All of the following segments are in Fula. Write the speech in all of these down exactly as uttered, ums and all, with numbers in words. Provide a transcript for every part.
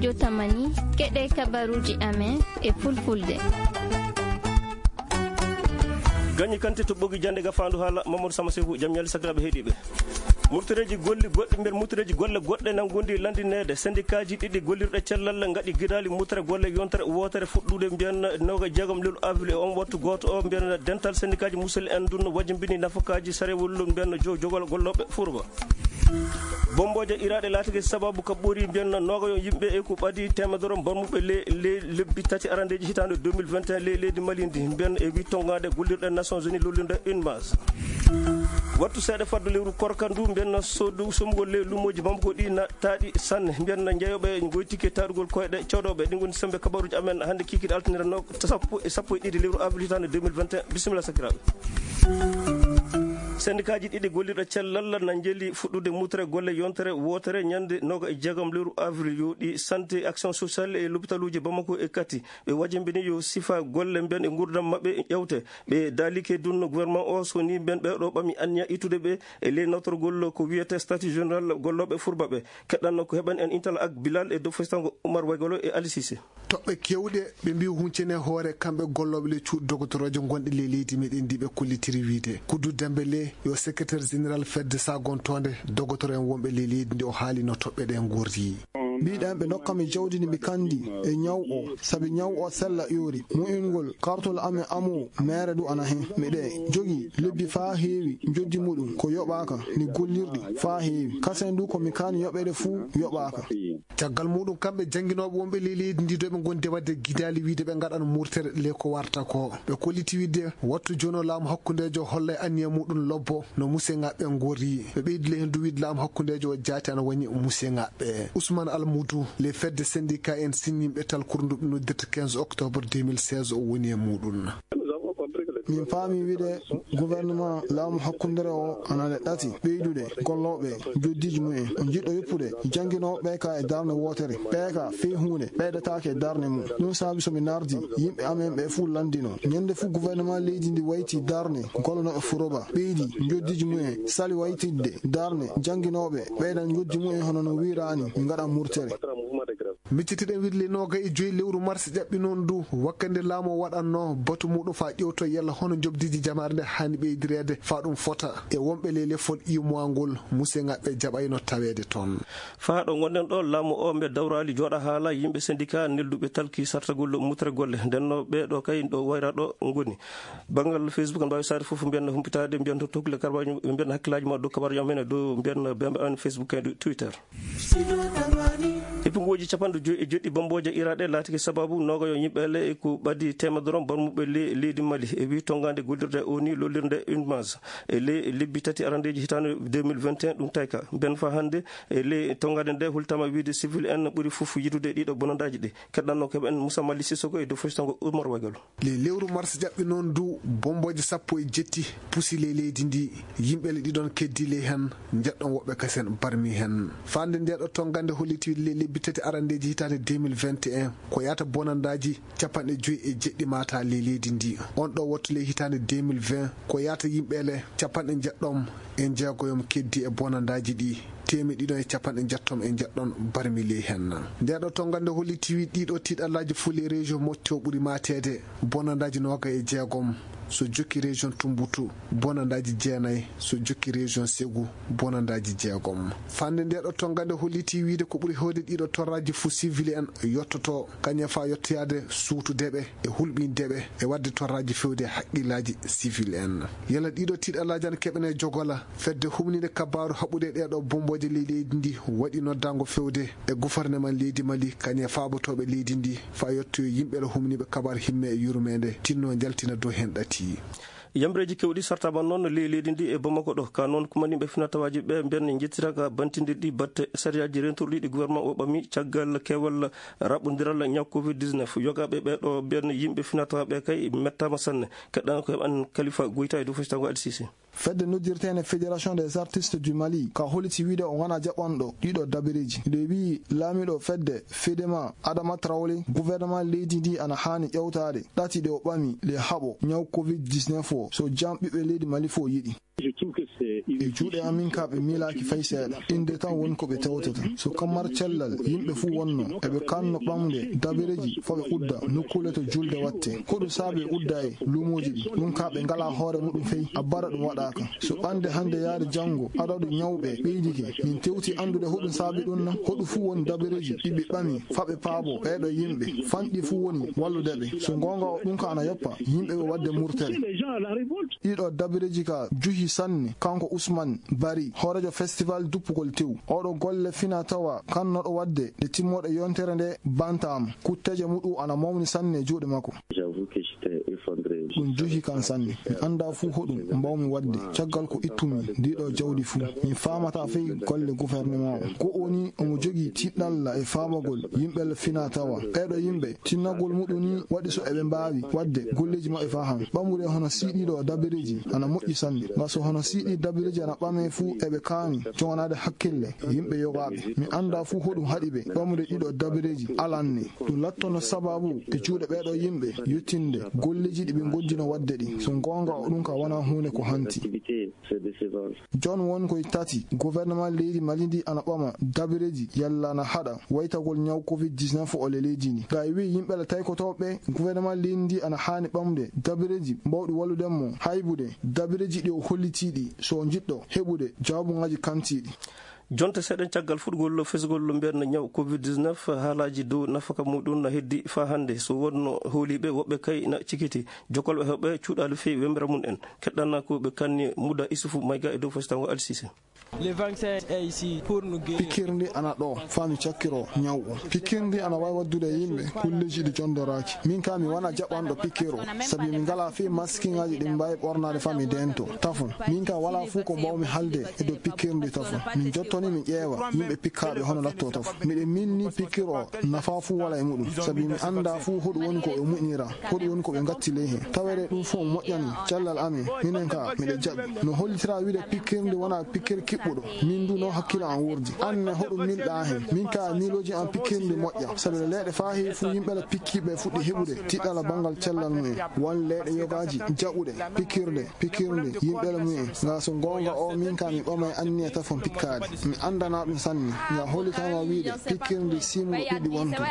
radio tamani keɗe kabaruji amen e fulfulde. Gagni kante to bogi jande ga fandu hala Mamadou Sama Sefu jam nyali sagrabe heedibe. Murtireji golli godde nder murtireji golle godde nan gondi landinede syndicat ji didi gollirde cellal ngadi gidali mutre golle yontere wotere fuddude mbiyan noga jegam lelu avril on wattu goto o mbiyan dental syndicat ji musel en dun wajimbini nafakaji sarewul mbiyan jo jogol gollobe furba. Bomboje irade latike sababu ka buri mbiyan noga yon yimbe e ko badi temedorom bormube le le lebbi tati arandeji hitande deux mille vingt et un le ledi malindi mbiyan e wi tongade gollirde Nations Unies lolinde une masse. Wattu seede faddu lewru korkandu mbiyan sodu sumgol le lumoji bamko di na taadi sanne mbiyan jeyobe goytike taadugol koyde ciodobe dingoni sembe kabaruji amen hande kikide altinira no sappo e sappo e didi lewru avril hitande deux mille vingt et un bismillah sakirabe. Syndicat ji didi gollirde cellal na jeli fuddude mutre golle yontere wotere nyande noga e jegam lewru avril yodi santé action sociale e l'hôpitaluji Bamako e kati be wajimbini yo sifa golle ben e gurdam mabbe yewte be dalike dunno gouvernement o soni ben be do bami anya itude be e le notre gollo ko wiete statut général gollobe furbabe keddanno ko heban en intal ak Bilal e do festango Oumar Waygolo e Ali Cissé tobbe kewde be mbi huncene hoore kambe gollobe le ciu doctorojo gondi le leydi meden dibe kollitiri wiide Kudu Dembele yo secrétaire général fedde sa gontonde docteur en wombe le leydi o haali no tobbe de ngordi bidan be nokkami jawdini mi kandi e nyaw o sabi nyaw o sella yori mo engol kartol ame amu mere du ana hen mede jogi lebbi fa heewi joddi mudum ko yobaka ni gollirdi fa heewi kasendu ko mi kan yobede fu yobaka tagal mudum kambe janginobe wombe le leydi ndi do be gonde wadde gidali wiide be ngadan murtere le ko warta ko be koliti wiide wattu jono lam hakkundejo holle aniya mudum lobbo no muse ngabbe ngori be beydile hen du wiide lam hakkundejo jaati ana woni muse ngabbe Ousmane Almoudou les fêtes de syndicat en signi betal kurdu no det quinze octobre deux mille seize o woni mudum min faami wiide gouvernement laamu hakkundere o anale dati beydude gollobe joddiji mu'en on jiddo yoppude janginobe ka e darne wotere be ka fe hunde beydataake darne mu non saabi so mi nardi yimbe amen be fu landino nyande fu gouvernement leydi ndi wayti darne gollono e furoba beydi joddiji mu'en sali waytidde darne janginobe beydan joddi mu'en hono no wirani ngada murtere mititide wirle noga e joyi lewru mars jabbi non du wakkande laamo wadanno batu mudu fa ƴewto yalla hono jobdiji jamarde hani beydirede fa dum fota e wombe lele fol imuangol musenga be jabayno tawede ton fa do gonden do laamo o be dawrali joda hala yimbe syndicat neldube talki sartagol mutre golle denno be do kay do wayra do ngoni bangal Facebook mbawi sare fofu ben humpitade ben to togle karbañu ben hakkilaji ma do kabar yamene do ben ben on Facebook et Twitter ipingoji chapando e joddi bomboje irade latike sababu nogo yo yimbele e ko badi temadron bormube le leydi Mali e wi tongande goldirde oni lolirde une masse e le libitati arandeji hitande deux mille vingt et un dum tayka ben fa hande e le tongade de hultama wiide civil en buri fufu yitude dido bonondaji de keddanno ko ben Moussa Mali Sissoko e do fostango Oumar Waygolo le lewru mars jabbi non du bomboje sappo e jetti pusi le leydi ndi yimbele didon keddile hen jaddon wobbe kasen barmi hen fande ndedo tongande holiti le libitati arandeji hitande deux mille vingt et un ko yata bonandaji capande joyi e jeddi mata le leydi ndi on do wottule hitande deux mille vingt ko yata yimbele capande jaddom en jeegoyom keddi e bonandaji di temi dido e capande jattom en jaddon barmili hen ndedo tongande holi tiwi dido tidalaji fuli région motto buri matede bonandaji noga e jeegom so jokki région Tumbutu bonandaji jeenay so jokki région Ségou bonandaji jeegom fande ndedo tongande holiti wiide ko buri hode dido torraji fu civil en yottoto kanya fa yottiyade suutudebe e hulbindebe e wadde torraji fewde haqqilaji civil en yala dido tidalaji an kebene jogola fedde humnide kabaru habude dedo bomboje leydi ndi wadi noddango fewde e gouvernement leydi Mali kanya faabotobe leydi ndi fa yotto yimbe lo humnibe kabar himme e yurmede tinno jaltina do hen dati yambreji kewdi sartaba non le leydi ndi e Bamako do ka non kuma nimbe finatawaji be ben jettira ka bantinde di batte sariyaji renturdi di gouvernement o bami caggal kewal rabundiral nyaw covid dix-neuf yogabe be do ben yimbe finatawabe kay mettama sanne keddan ko an Khalifa Goita e do fostango Al Sisi fedde noddirtene fédération des artistes du Mali ka holiti wiide o wana jabondo dido dabiriji de bi lamido fedde fedema Adama Traoré gouvernement leydi ndi ana hani ƴewtade dati de o bami le habo nyaw covid dix-neuf so jam bibe leydi Mali fo yidi Je trouve que e juuɗe amin ka ɓe miilaki fay seeɗa inde tan woni ko ɓe tewtata so kammar cellal yimɓe fuu wonno eɓe kanno ɓamde dabireji fo ɓe udda nokkule to julde watte hoɗum saabi udda e lumoji ɗi ɗum ka ɓe ngala hoore muɗum fey a bara ɗum waɗaka so ɓande hande yaade janngo aɗaɗo ñawɓe ɓeydike min tewti andude hoɗum saabi ɗum na hoɗum fuu woni dabireji ɗiɓe ɓami faɓe paabo ɓeɗo yimɓe fanɗi fuu woni walludeɓe so gonga o ɗum ka ana yoppa yimɓe ɓe wadde murtere ɗiɗo dabireji ka juhi sanne kanko Ousmane Bari hoorejo festival duppugol tew oɗo golle fina tawa kannoɗo wadde nde timmoɗe yontere nde bantama kutteje muɗum ana mawni sanne e juuɗe makko ɗum juhi kan sanne mi anda fuu hoɗum mbawmi wadde caggal ko ittumi ndiɗo jawdi fuu min famata fey golle gouvernement o ko woni omo jogui tiɗɗalla e famagol yimɓel fina tawa ɓeɗo yimɓe tinnagol muɗum ni waɗi so eɓe mbawi wadde golleji maɓɓe fa han ɓamude hono siɗiɗo dabireji ana moƴƴi sanne nga so hono siɗi dabireji ana ɓame fuu eɓe kaani joganade hakkille yimɓe yogaɓe mi anda fuu hoɗum haɗi ɓe ɓamude ɗiɗo dabireji alanne ɗum lattono sababu e juuɗe ɓeɗo yimɓe yettinde golleji ɗi ɓe gondino wadde ɗi so gonga o ɗum ka wona hunde ko hanti jon won koye tati gouvernement leydi Mali ndi ana ɓama dabireji yalla ana haɗa waytagol ñaw covid dix-neuf o le leydi ndi ga e wi yimɓele taykotoɓe gouvernement leydi ndi ana hani ɓamde dabireji mbawɗi walludenmo haybude dabireji ɗi o hollitiɗi so jiɗɗo heɓude jawabuŋaji kantiɗi jonte seeɗen caggal fuɗgol fesgol mbiyanno ñaw covid dix-neuf haalaji dow nafaka muɗum na heddi fa hannde so wonno hooliɓe woɓɓe kay na cikiti jokolɓe heɓɓe cuuɗali fewi wembira mum en keɗɗanna ko ɓe kanni Mouda Issoufou Mayga e dow fasitango Alsise Le vaccin est ici pour nous guérir. Pikirndi ana ɗo fami cakkiro ñaw o pikirndi ana wawi waddude yimɓe kulleji ɗi jondoraki min ka mi wona jaɓɓanɗo pikiro sabi mi ngala fi maskiŋaji ɗi mbawi ɓornade fami dento tafon min ka wala fuu ko mbawmi halde e dow pikirndi tafon min jottoni mi ƴeewa yimɓe pikkaɓe hono latto tafon miɗe minni pikiro nafa fuu wala e muɗum sabi mi anda fuu hoɗum woni ko ɓe muƴnira hoɗum woni ko ɓe gatti ley hen tawere ɗum fuu moƴƴani cellal amin minen ka miɗe jaɓi no hollitira wiide pikirndi wona pikir kiɓɓuɗo min du no hakkilo an wurdi anne hoɗum milɗa hen min ka miloji an pikkirndi moƴƴa sabi no leyɗe fa heewi fuu yimɓele pikkiɓe fuɗɗi heɓude tiɗɗala banggal cellal mumen won leyɗe yogaji jaɓuɗe pikkirde pikkirde yimɓele mumen nga so gonga o min ka mi ɓama e anniya tafon pikkade mi andana ɗum sanni nga hollitama wiide pikkirde simuɗo ɗiɗi wonto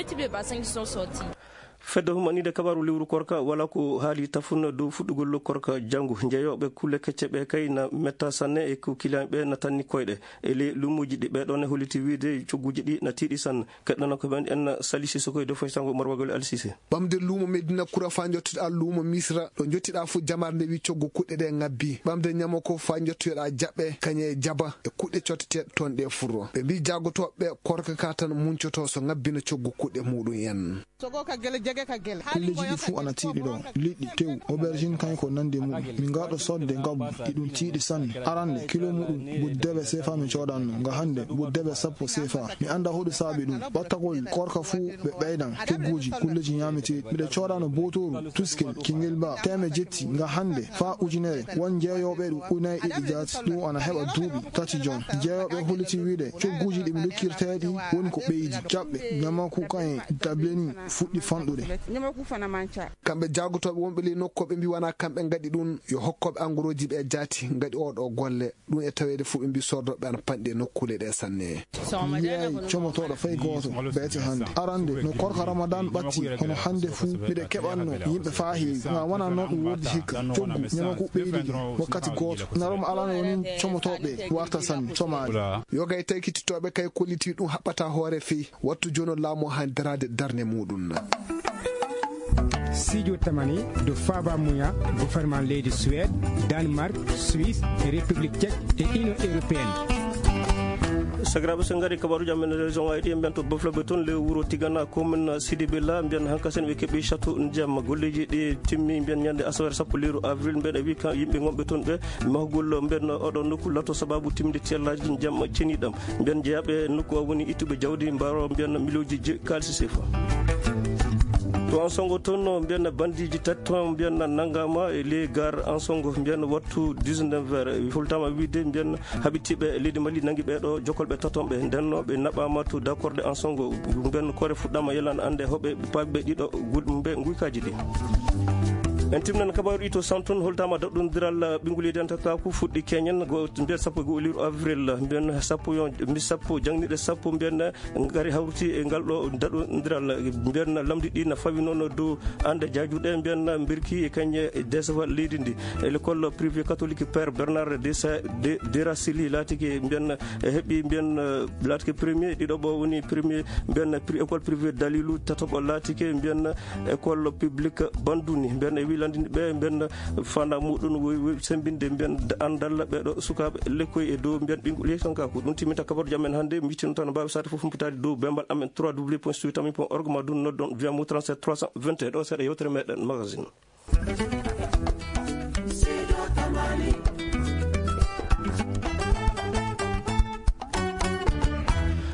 fedde humanide kabaru liwru korka wala ko haali tafuna dow fuɗɗugol korka janggo jeeyoɓe kulle kecce ɓe kay na metta sanne e ko client ɓe na tanni koyɗe e ley lumuji ɗi ɓeɗon e holliti wiide cogguji ɗi na tiiɗi sanne keɗɗana ko ɓen en salisi so koye dow faytango marwagol Alsise ɓamde luumo Medina Koura fa jottiɗa luumo Misra ɗo jottiɗa fo jamar nde wi coggu kuɗɗe ɗe ngabbi ɓamde ñamo ko fa jottoyoɗa jaɓɓe kañe jaba e kuɗɗe cotteteɗe toon ɗe furro ɓe mbi jaggotoɓe korka ka tan muncoto so ngabbina coggu kuɗɗe muɗum en kulleji ɗi fuu ana tiiɗi ɗo liɗɗi tew aubergine kañ ko nandi muɗum min gaɗo sodde ngabbu iɗum tiiɗi sanne arande kilo muɗum buddeɓe sefa mi codanno nga hande buddeɓe sappo sefa mi anda hoɗo saabi ɗum ɓattagol korka fuu ɓe ɓeydan tegguji kulleji ñameteɗi miɗe codano botoru tuskel kingel ba teme jetti nga hande fa ujunere won jeeyoɓe ɗum unayi ɗiɗi jaati ɗum ana heɓa duuɓi tati jon jeeyoɓe holliti wiide cogguji ɗi mi lukkirteɗi woni ko ɓeydi jaɓɓe ñamaku kañ dableni fuɗɗi fanɗude kamɓe jagotoɓe wonɓe li nokkoɓe mbi wona kamɓe gaɗi ɗum yo hokkoɓe engrais ɓe jaati gaɗi oɗo golle ɗum e tawede fo ɓe mbi sordoɓe ana panɗi nokkule ɗe sanne wiyayi comotoɗo fay goto beete hande arande no korka ramadan ɓatti hono hande fuu mbiɗe keɓanno yimɓe fa heewi ga wona noon ɗum woddi hikka coggu ñamaku ɓeydi wakkati goto naroma alano woni comotoɓe warta sanne somade yoga e tawi kittitoɓe kay kolliti ɗum haɓɓata hoore feyi wattu joni o laamu handirade darne muɗum Studio Tamani de Faba Mouya, gouvernement leydi Suède, Danemark, Suisse, République tchèque et Union européenne. sagraɓe so gari kabaruji amen région wawi ɗi mbiyan to bofloɓe toon le wuuro Tigana commune Sidibé La mbiyan hankasen ɓe keeɓi château ndiyam golleji ɗi timmi mbiyan ñande asawere sappo lewru avril mbiɗa wi ka yimɓe gonɓe toon ɓe mahgol mbiyan oɗo nokku latto sababu timde tellaji ndiyam ceniɗam mbiyan jeeyaɓe nokku o woni ittuɓe jawdi mbaro mbiyan miloji kalisi sefa to an songo toon mbiyanna bandiji tati toon mbiyanna nanggama e ley gare an songo mbiyanna wattu dix-neuf heures fultama wiide mbiyanna haɓitiɓe leydi Mali nangui ɓeɗo jokolɓe tatonɓe ndenno ɓe naɓama to d' accorde an songo mbiyanna kore fuɗɗama yelana ande hoɓe paaɓiɓe ɗiɗo ɓe guykaji ɗi en timnan kabaru ito santon holtama daɗɗodiral ɓinguli dentata ko fuɗɗi keñen go nder sappo e go liru avril mbiyen sappo yo mi sappo jangniɗe sappo mbiyen gari hawti e ngal ɗo daɗɗodiral mbiyen lamdi ɗi na fawi noon dow ande jajuɗe mbiyen birki e kañe desawa leydi ndi e l'école privé catholique père bernard derasili laatiki mbiyen heeɓi mbiyen laatiki premier ɗiɗo ɓo woni premier mbiyen école privé dalilu tataɓo laatiki mbiyen école publique banduni mbiyen e wilandini ɓe mbiyen fanda muɗum sembinde mbiyen andal ɓeɗo sukaɓe lekkoy e dow mbiyen ɓinguel yeyi tan ka ko ɗum timinta kabaru jam en hannde miccino tan mbawi sade foof humpitade dow bembal amen trois w point stuwitami point org ma ɗum noddon via mo trente-sept trois cent vingt et un ɗo seeɗa yewtere meɗen magazine